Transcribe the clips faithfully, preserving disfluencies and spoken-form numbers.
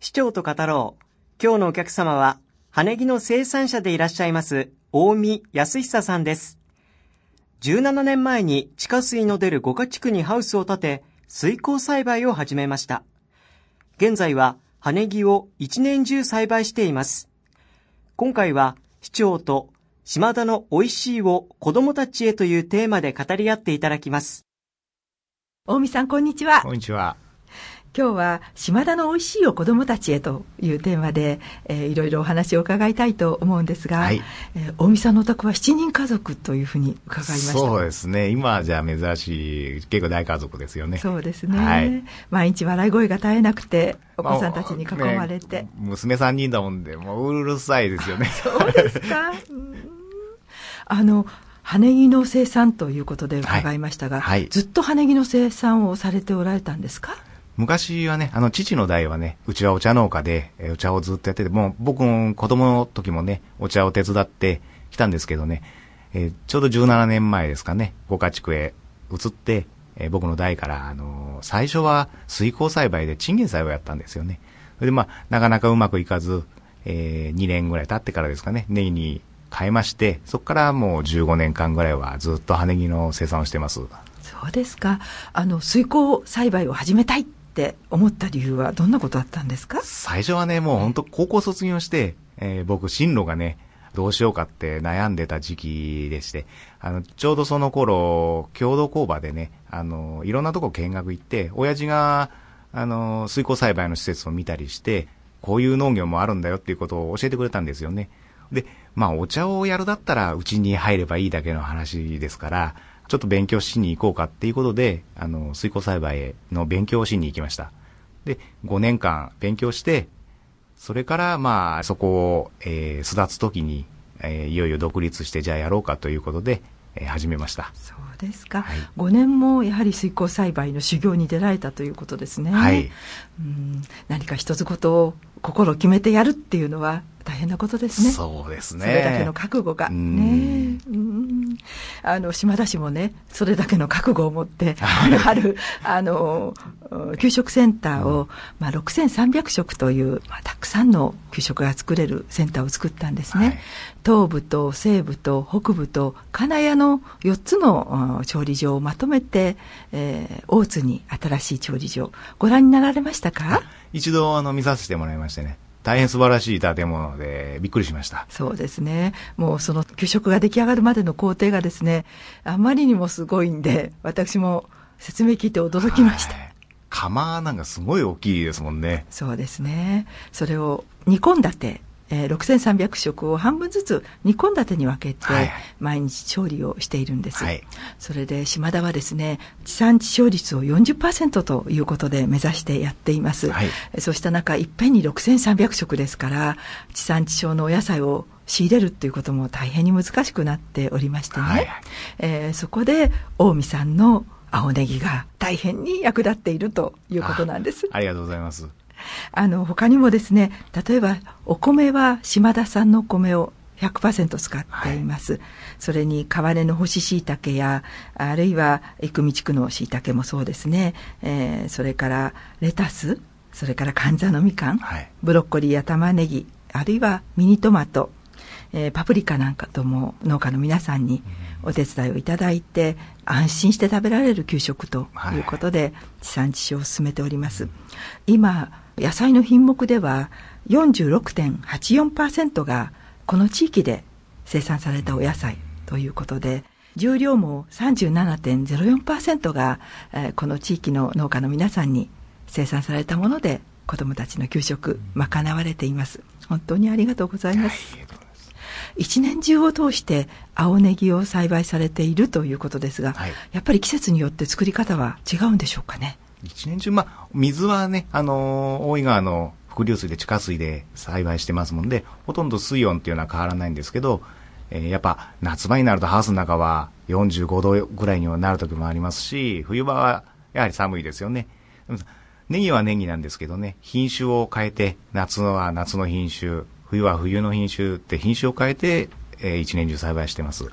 市長と語ろう。今日のお客様は羽根木の生産者でいらっしゃいます大見康久さんです。じゅうななねんまえに地下水の出る五箇地区にハウスを建て、水耕栽培を始めました。現在は羽根木を一年中栽培しています。今回は市長と島田のおいしいを子どもたちへというテーマで語り合っていただきます。 大見さん、こんにちは。 こんにちは。 今日は島田のおいしいを子どもたちへというテーマで、えー、いろいろお話を伺いたいと思うんですが、はいえー、大見さんのお宅はしちにん家族というふうに伺いました。 そうですね。今はじゃあ珍しい結構大家族ですよね。 そうですね、 はい、 毎日笑い声が絶えなくてお子さんたちに囲まれて、 ね、娘さんにんだもんでもううるさいですよね。 そうですか。うんあの羽根木の生産ということで伺いましたが、はいはい、ずっと羽根木の生産をされておられたんですか？ 昔はね、あの父の代はね、うちはお茶農家で、えお茶をずっとやってて、もう僕も子供の時もね、お茶を手伝ってきたんですけどね、えー、ちょうどじゅうななねんまえですかね、五箇地区へ移って、えー、僕の代から、あのー、最初は水耕栽培でチンゲン栽をやったんですよね。それでまあ、なかなかうまくいかず、えー、にねんぐらい経ってからですかね、ネギに変えまして、そこからもうじゅうごねんかんぐらいはずっと羽根木の生産をしてます。 そうですか。あの、水耕栽培を始めたいって思った理由はどんなことだったんですか？ 最初はね、もう本当高校卒業して、えー、僕進路がねどうしようかって悩んでた時期でして、あのちょうどその頃共同工場でね、あのいろんなとこ見学行って、親父があの水耕栽培の施設を見たりして、こういう農業もあるんだよっていうことを教えてくれたんですよね。で、まあお茶をやるだったらうちに入ればいいだけの話ですから、ちょっと勉強しに行こうかっていうことで、あの水耕栽培の勉強をしに行きました。で、ごねんかん勉強して、それからまあそこを、えー、巣立つ時に、えー、いよいよ独立してじゃあやろうかということで、えー、始めました。 そうですか、 はい、 ごねんもやはり水耕栽培の修行に出られたということですね。 はい、 うん何か一つことを心を決めてやるっていうのは大変なことですね。 そうですね。 それだけの覚悟がね。うんあの島田市もね、それだけの覚悟を持ってあるあの給食センターを、うんまあ、ろくせんさんびゃくしょくという、まあ、たくさんの給食が作れるセンターを作ったんですね。はい、東部と西部と北部と金谷のよっつの調理場をまとめて、えー、大津に新しい調理場ご覧になられましたか？ 一度あの見させてもらいましてね、大変素晴らしい建物でびっくりしました。 そうですね。もうその給食が出来上がるまでの工程がですね、あまりにもすごいんで、私も説明聞いて驚きました。 釜なんかすごい大きいですもんね。 そうですね。それをにこんだて、えー、ろくせんさんびゃくしょくを半分ずつにこんだてに分けて毎日調理をしているんです、はい、それで島田はですね、地産地消率を よんじゅっパーセント ということで目指してやっています、はい、そうした中いっぺんにろくせんさんびゃくしょくですから、地産地消のお野菜を仕入れるということも大変に難しくなっておりましてね、はいえー、そこで大見さんの青ネギが大変に役立っているということなんです。 あ, ありがとうございます。 あの他にもですね、例えばお米は島田産のお米を ひゃくパーセント 使っています、はい、それに川根の干し椎茸や、あるいは生見地区の椎茸もそうですね、えー、それからレタス、それから甘蔗のみかん、はい、ブロッコリーや玉ねぎ、あるいはミニトマト、えー、パプリカなんかとも農家の皆さんにお手伝いをいただいて、安心して食べられる給食ということで、はい、地産地消を進めております。今野菜の品目では よんじゅうろくてんはちよんパーセント がこの地域で生産されたお野菜ということで、重量も さんじゅうななてんゼロよんパーセント が、えー、この地域の農家の皆さんに生産されたもので子どもたちの給食賄われています。本当にありがとうございます。一年中を通して青ネギを栽培されているということですが、はい、やっぱり季節によって作り方は違うんでしょうかね？ 一年中、まあ、水はね、あのー、大井川の伏流水で地下水で栽培してますもんで、ほとんど水温っていうのは変わらないんですけど、えー、やっぱ夏場になるとハウスの中はよんじゅうごどぐらいにはなる時もありますし、冬場はやはり寒いですよね。ネギはネギなんですけどね、品種を変えて、夏は夏の品種、冬は冬の品種って品種を変えて、えー、一年中栽培してます。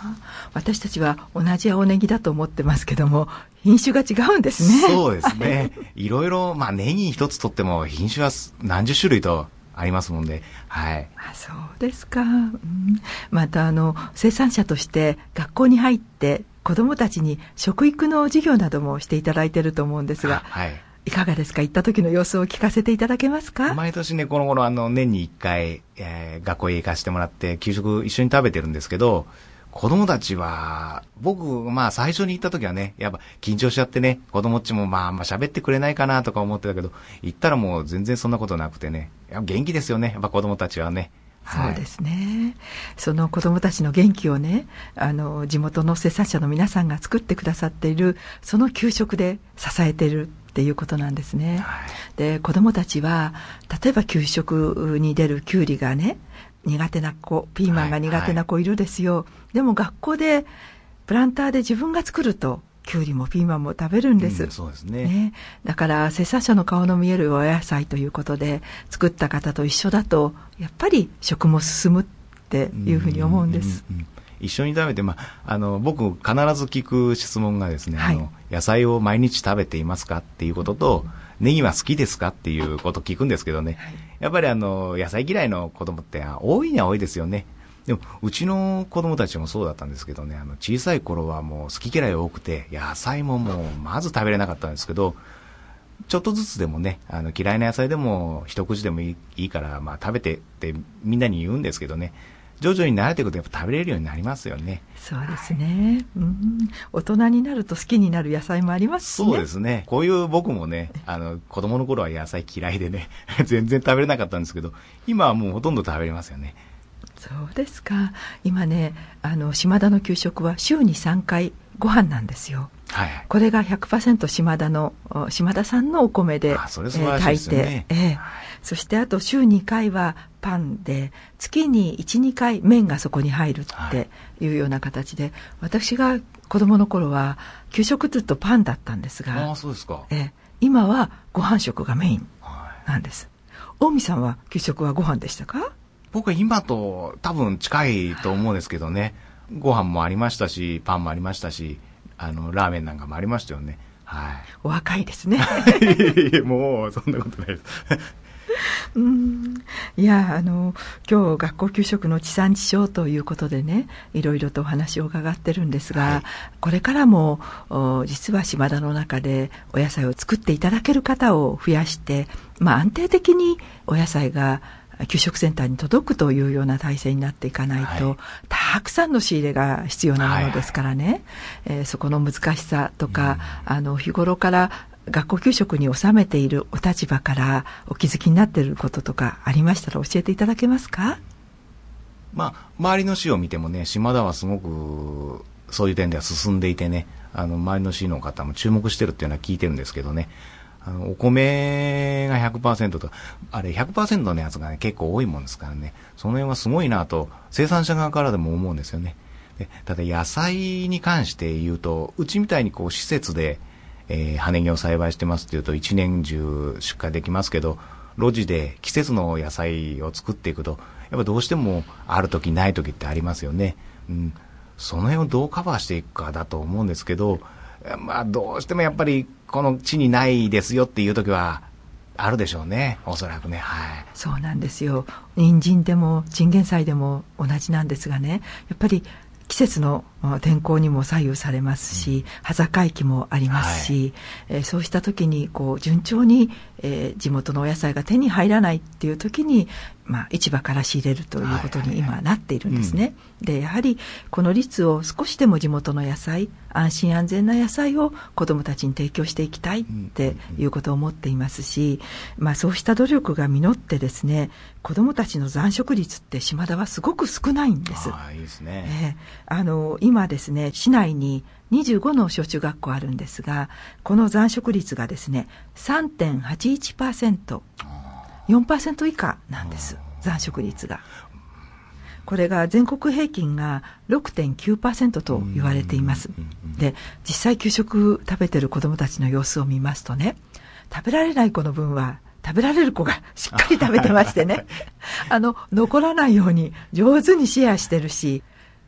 私たちは同じ青ネギだと思ってますけども、品種が違うんですね。 そうですね。いろいろ、まあネギ一つとっても品種は何十種類とありますもんで、はい。 あ、そうですか。うん、またあの生産者として学校に入って子どもたちに食育の授業などもしていただいていると思うんですが、 はい。 いかがですか？行った時の様子を聞かせていただけますか？ 毎年ね、この頃あの年に一回、えー、学校へ行かせてもらって給食一緒に食べてるんですけど、子供たちは、僕、まあ最初に行った時はね、やっぱ緊張しちゃってね、子供っちもまああんま喋ってくれないかなとか思ってたけど、行ったらもう全然そんなことなくてね、や元気ですよね、やっぱ子供たちはね。 そうですね。その子どもたちの元気をね、あの地元の生産者の皆さんが作ってくださっている、その給食で支えているっていうことなんですね。はい、で、子どもたちは例えば給食に出るきゅうりがね、苦手な子、ピーマンが苦手な子いるですよ。はいはい、でも学校でプランターで自分が作るときゅうりもピーマンも食べるんです、 うん、そうですね。 ね、だから生産者の顔の見えるお野菜ということで作った方と一緒だとやっぱり食も進むっていうふうに思うんです。 うんうんうんうん、一緒に食べて、まあ、あの僕必ず聞く質問がですね、はい、あの野菜を毎日食べていますかっていうことと、ネギは好きですかっていうことを聞くんですけどね、はい、やっぱりあの野菜嫌いの子供って多いには多いですよね。でもうちの子供たちもそうだったんですけどね、あの小さい頃はもう好き嫌い多くて野菜ももうまず食べれなかったんですけど、ちょっとずつでもね、あの嫌いな野菜でも一口でもいい、いいから、まあ、食べてってみんなに言うんですけどね、徐々に慣れていくとやっぱ食べれるようになりますよね。 そうですね、うん、大人になると好きになる野菜もありますしね。 そうですね。こういう僕もね、あの子供の頃は野菜嫌いでね全然食べれなかったんですけど、今はもうほとんど食べれますよね。 そうですか。今ね、あの島田の給食は週にさんかいご飯なんですよ。はいはい、これが ひゃくパーセント 島田の島田さんのお米で、 あ、それ素晴らしいですよね。 えー、炊いて、えー、そしてあと週にかいはパンで、月に いち、にかい麺がそこに入るっていうような形で、はい、私が子供の頃は給食ずっとパンだったんですが、 あ、そうですか。 えー、今はご飯食がメインなんです。はい、近江さんは給食はご飯でしたか？ 僕は今と多分近いと思うんですけどね、ご飯もありましたし、パンもありましたし、あのラーメンなんかもありましたよね。はい。 お若いですね。 もうそんなことないです。 うーん、いや、あの今日学校給食の地産地消ということでね、いろいろとお話を伺ってるんですが、はい、これからも実は島田の中でお野菜を作っていただける方を増やして、まあ、安定的にお野菜が給食センターに届くというような体制になっていかないと、はい、たくさんの仕入れが必要なものですからね、はいはい、えー、そこの難しさとか、うん、あの日頃から学校給食に収めているお立場からお気づきになっていることとかありましたら教えていただけますか？ まあ、周りの市を見てもね、島田はすごくそういう点では進んでいてね、あの周りの市の方も注目してるっていうのは聞いてるんですけどね、あのお米が ひゃくパーセント とあれ ひゃくパーセント のやつがね結構多いもんですからね、その辺はすごいなと生産者側からでも思うんですよね。でただ野菜に関して言うと、うちみたいにこう施設で、えー、葉ネギを栽培してますっていうと一年中出荷できますけど、路地で季節の野菜を作っていくとやっぱどうしてもある時ない時ってありますよね。うん、その辺をどうカバーしていくかだと思うんですけど、まあどうしてもやっぱりこの地にないですよっていう時はあるでしょうね、おそらくね。はい。 そうなんですよ。人参でもチンゲン菜でも同じなんですがね、やっぱり季節の天候にも左右されますし、葉盛期もありますし、はい、えー、そうした時にこう順調に、えー、地元のお野菜が手に入らないっていう時に、まあ、市場から仕入れるということに今なっているんですね。はいはいはい、でやはりこの率を少しでも地元の野菜、安心安全な野菜を子どもたちに提供していきたいっていうことを思っていますし、まあ、そうした努力が実ってですね、子どもたちの残食率って島田はすごく少ないんです。 ああ、いいですね。 えー、あの今ですね、市内ににじゅうごの小中学校あるんですが、この残食率がですね さんてんはちいちパーセント、よんパーセント 以下なんです、残食率が。これが全国平均が ろくてんきゅうパーセント と言われています。で実際給食食べてる子どもたちの様子を見ますとね、食べられない子の分は食べられる子がしっかり食べてましてねあの残らないように上手にシェアしてるし、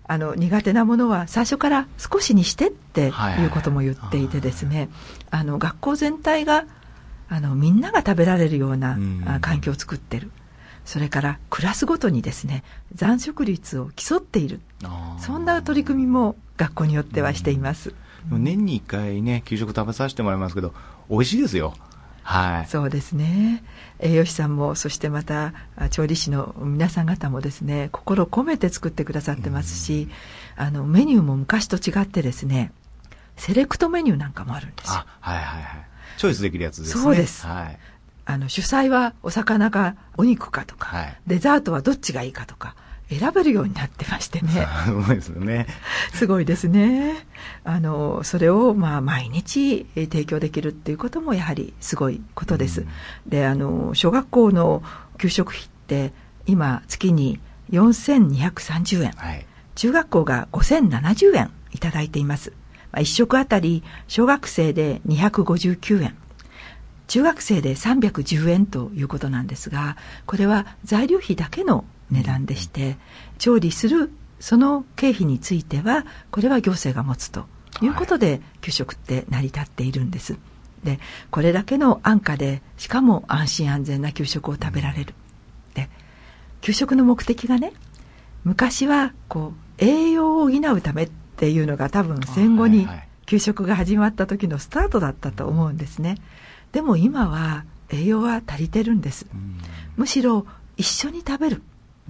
あの苦手なものは最初から少しにしてっていうことも言っていてですね、あの学校全体があのみんなが食べられるような、うん、環境を作ってる。それからクラスごとにですね、残食率を競っている、そんな取り組みも学校によってはしています。 うん、年にいっかいね、給食食べさせてもらいますけど、美味しいですよ。はい、 そうですね。栄養士さんも、そしてまた調理師の皆さん方もですね、心を込めて作ってくださってますし、うん、あのメニューも昔と違ってですね、セレクトメニューなんかもあるんですよ。 あ、はいはいはい。チョイスできるやつですね。 そうです。 はい。 あの主菜はお魚かお肉かとか、はい、デザートはどっちがいいかとか選べるようになってましてね。 すごいですよね。 すごいですね。あのそれをまあ毎日提供できるっていうこともやはりすごいことです。うん、で、あの小学校の給食費って今月によんせんにひゃくさんじゅうえん、はい、中学校がごせんななじゅうえんいただいています。まあ、いっ食あたり小学生でにひゃくごじゅうきゅうえん、中学生でさんびゃくじゅうえんということなんですが、これは材料費だけの値段でして、調理するその経費についてはこれは行政が持つということで、給食って成り立っているんです。で、これだけの安価で、しかも安心安全な給食を食べられる。で、給食の目的がね、昔はこう栄養を補うためっていうのが多分戦後に給食が始まった時のスタートだったと思うんですね。でも今は栄養は足りてるんです。うん、むしろ一緒に食べる、うん、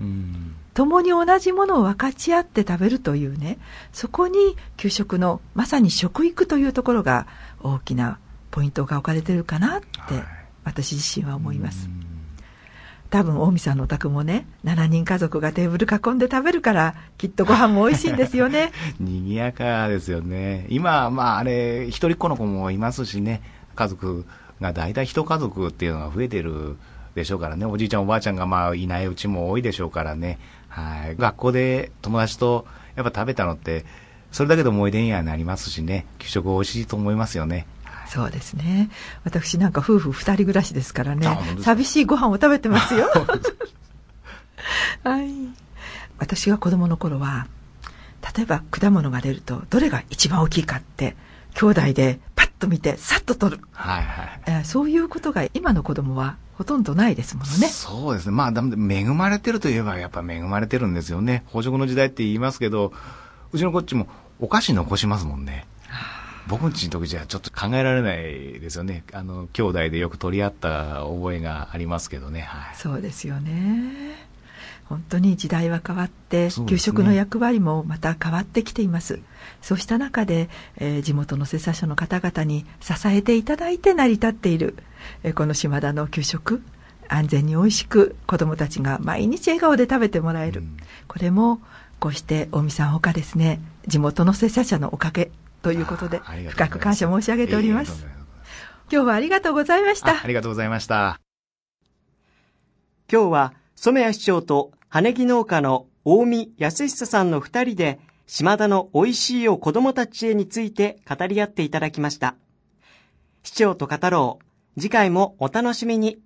共に同じものを分かち合って食べるというね、そこに給食のまさに食育というところが大きなポイントが置かれてるかなって私自身は思います。うん、多分大見さんのお宅もね、しちにん家族がテーブル囲んで食べるからきっとご飯も美味しいんですよね。 賑やかですよね。今まああれ一人っ子の子もいますしね、家族が大体一家族っていうのが増えてるでしょうからね。おじいちゃんおばあちゃんがまあいないうちも多いでしょうからね。はい。学校で友達とやっぱ食べたのってそれだけで思い出にはなりますしね。給食美味しいと思いますよね。 そうですね。私なんか夫婦二人暮らしですからね、寂しいご飯を食べてますよ。はい。私が子供の頃は、例えば果物が出るとどれが一番大きいかって兄弟でパッと見てさっと取る、はいはい、えー、そういうことが今の子供はほとんどないですものね。 そうですね。まあ恵まれてるといえばやっぱ恵まれてるんですよね。飽食の時代って言いますけど、うちのこっちもお菓子残しますもんね。僕んちの時じゃちょっと考えられないですよね。あの兄弟でよく取り合った覚えがありますけどね。はい、 そうですよね。本当に時代は変わって、給食の役割もまた変わってきています。そうした中で、えー、地元の生産者の方々に支えていただいて成り立っている、えー、この島田の給食、安全に美味しく子どもたちが毎日笑顔で食べてもらえる、うん、これもこうして大見さんほかですね、地元の生産者のおかげということで深く感謝申し上げております。今日はありがとうございました。 あ, ありがとうございました。 今日は染谷市長と羽木農家の大見康久さんの二人で島田の美味しいを子どもたちへについて語り合っていただきました。市長と語ろう。次回もお楽しみに。